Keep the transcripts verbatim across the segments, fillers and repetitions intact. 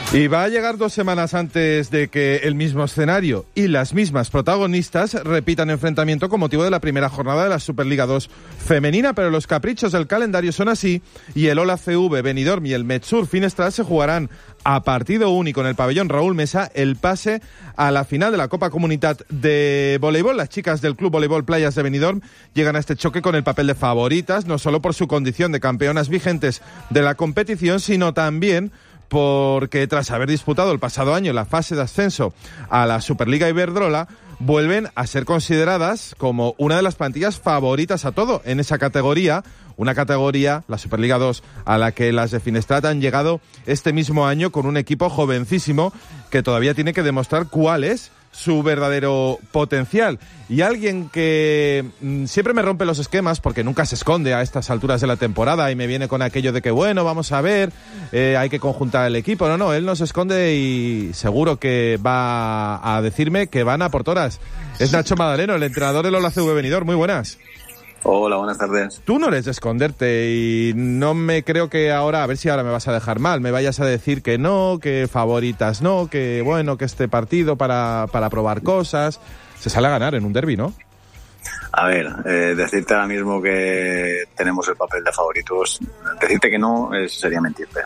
Y va a llegar dos semanas antes de que el mismo escenario y las mismas protagonistas repitan enfrentamiento con motivo de la primera jornada de la Superliga dos femenina, pero los caprichos del calendario son así y el Ola C V Benidorm y el Metsur Finestrat se jugarán a partido único en el pabellón Raúl Mesa el pase a la final de la Copa Comunitat de voleibol. Las chicas del Club Voleibol Playas de Benidorm llegan a este choque con el papel de favoritas, no solo por su condición de campeonas vigentes de la competición, sino también porque tras haber disputado el pasado año la fase de ascenso a la Superliga Iberdrola, vuelven a ser consideradas como una de las plantillas favoritas a todo en esa categoría, una categoría, la Superliga dos, a la que las de Finestrat han llegado este mismo año con un equipo jovencísimo que todavía tiene que demostrar cuál es su verdadero potencial. Y alguien que mmm, siempre me rompe los esquemas porque nunca se esconde a estas alturas de la temporada y me viene con aquello de que bueno, vamos a ver, eh, hay que conjuntar el equipo. No, no, él no se esconde y seguro que va a decirme que van a por todas. Es Nacho Madaleno, el entrenador del Ola C V Benidorm. Muy buenas. Hola, buenas tardes. Tú no eres de esconderte y no me creo que ahora, a ver si ahora me vas a dejar mal, me vayas a decir que no, que favoritas no, que bueno, que este partido para, para probar cosas. Se sale a ganar en un derbi, ¿no? A ver, eh, decirte ahora mismo que tenemos el papel de favoritos, decirte que no es, sería mentirte.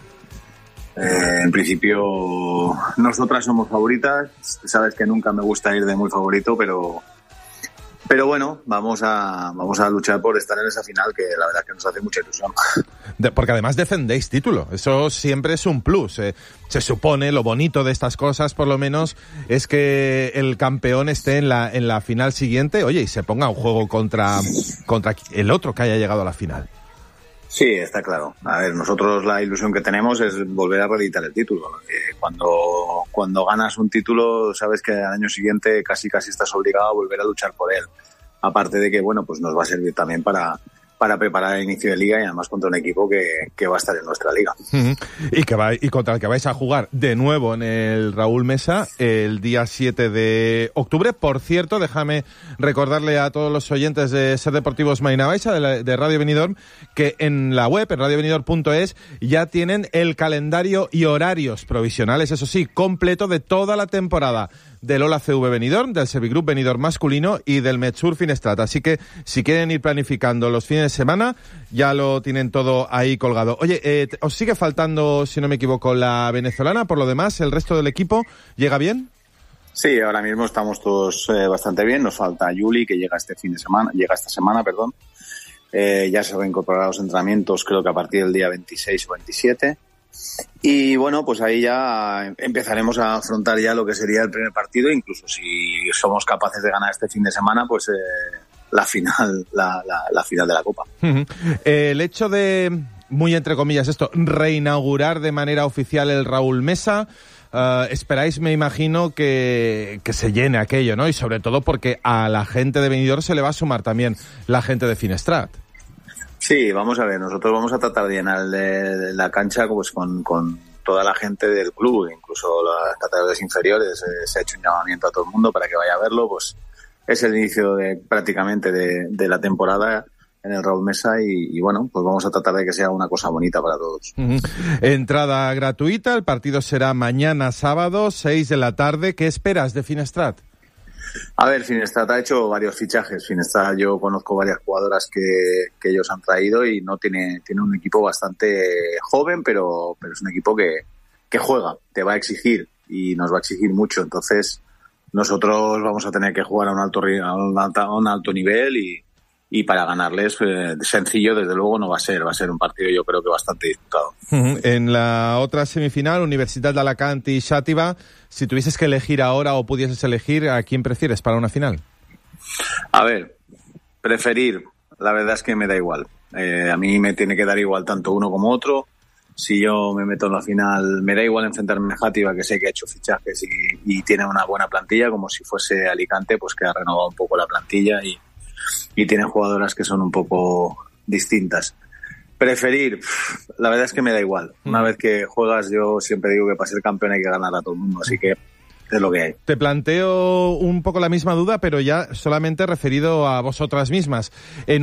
Eh, en principio, nosotras somos favoritas, sabes que nunca me gusta ir de muy favorito, pero... Pero bueno, vamos a vamos a luchar por estar en esa final, que la verdad es que nos hace mucha ilusión. De, porque además defendéis título, eso siempre es un plus. Eh, se supone, lo bonito de estas cosas, por lo menos, es que el campeón esté en la en la final siguiente, oye, y se ponga un juego contra, contra el otro que haya llegado a la final. Sí, está claro. A ver, nosotros la ilusión que tenemos es volver a reeditar el título. Eh, cuando, cuando ganas un título, sabes que al año siguiente casi casi estás obligado a volver a luchar por él. Aparte de que, bueno, pues nos va a servir también para, para preparar el inicio de liga y además contra un equipo que, que va a estar en nuestra liga. Uh-huh. Y que va, y contra el que vais a jugar de nuevo en el Raúl Mesa el día siete de octubre. Por cierto, déjame recordarle a todos los oyentes de Ser Deportivos Marina Baixa, de, la, de Radio Benidorm, que en la web, en radio benidorm punto es, ya tienen el calendario y horarios provisionales, eso sí, completo de toda la temporada del Ola C V Benidorm, del Servigroup Benidorm masculino y del Metsur Finestrat. Así que si quieren ir planificando los fines de semana, ya lo tienen todo ahí colgado. Oye, eh, ¿os sigue faltando, si no me equivoco, la venezolana? Por lo demás, ¿el resto del equipo llega bien? Sí, ahora mismo estamos todos eh, bastante bien. Nos falta Yuli, que llega este fin de semana, llega esta semana, perdón. Eh, ya se reincorporará a los entrenamientos, creo que a partir del día veintiséis o veintisiete. Y bueno, pues ahí ya empezaremos a afrontar ya lo que sería el primer partido, incluso si somos capaces de ganar este fin de semana, pues eh, la final, la, la, la final de la Copa. Uh-huh. El hecho de, muy entre comillas esto, reinaugurar de manera oficial el Raúl Mesa, uh, esperáis, me imagino, que, que se llene aquello, ¿no? Y sobre todo porque a la gente de Benidorm se le va a sumar también la gente de Finestrat. Sí, vamos a ver, nosotros vamos a tratar de llenar de, de la cancha pues con, con toda la gente del club, incluso las categorías inferiores, eh, se ha hecho un llamamiento a todo el mundo para que vaya a verlo, pues es el inicio de prácticamente de, de la temporada en el Raúl Mesa y, y bueno, pues vamos a tratar de que sea una cosa bonita para todos. Uh-huh. Entrada gratuita, el partido será mañana sábado, seis de la tarde. ¿Qué esperas de Finestrat? A ver, Finestrat ha hecho varios fichajes. Finestrat, yo conozco varias jugadoras que, que ellos han traído y no tiene, tiene un equipo bastante joven, pero, pero es un equipo que, que juega, te va a exigir y nos va a exigir mucho. Entonces, nosotros vamos a tener que jugar a un alto, a un alto, a un alto nivel y, y para ganarles, eh, sencillo, desde luego no va a ser. Va a ser un partido, yo creo que bastante disputado. Uh-huh. En la otra semifinal, Universidad de Alacant y Xàtiva, si tuvieses que elegir ahora o pudieses elegir, ¿a quién prefieres para una final? A ver, preferir, la verdad es que me da igual. Eh, a mí me tiene que dar igual tanto uno como otro. Si yo me meto en la final, me da igual enfrentarme a Xàtiva, que sé que ha hecho fichajes y, y tiene una buena plantilla, como si fuese Alicante, pues que ha renovado un poco la plantilla y, y tiene jugadoras que son un poco distintas. Preferir, la verdad es que me da igual. Una vez que juegas, yo siempre digo que para ser campeón hay que ganar a todo el mundo, así que es lo que hay. Te planteo un poco la misma duda, pero ya solamente referido a vosotras mismas. En